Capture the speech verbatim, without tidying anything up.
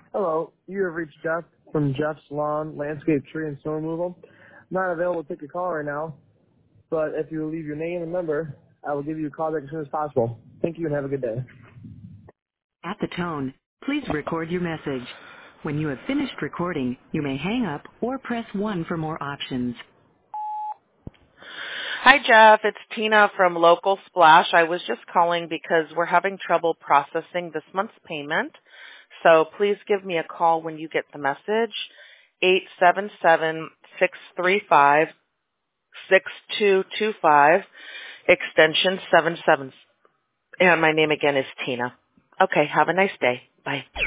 Hello, you have reached Jeff from Jeff's Lawn, Landscape, Tree, and Snow Removal. Not available to take a call right now, but if you will leave your name and number, I will give you a call back as soon as possible. Thank you and have a good day. At the tone, please record your message. When you have finished recording, you may hang up or press one for more options. Hi, Jeff. It's Tina from Local Splash. I was just calling because we're having trouble processing this month's payment. So please give me a call when you get the message. eight seven seven, six three five, six two two five, extension seven seven. And my name again is Tina. Okay, have a nice day. Bye.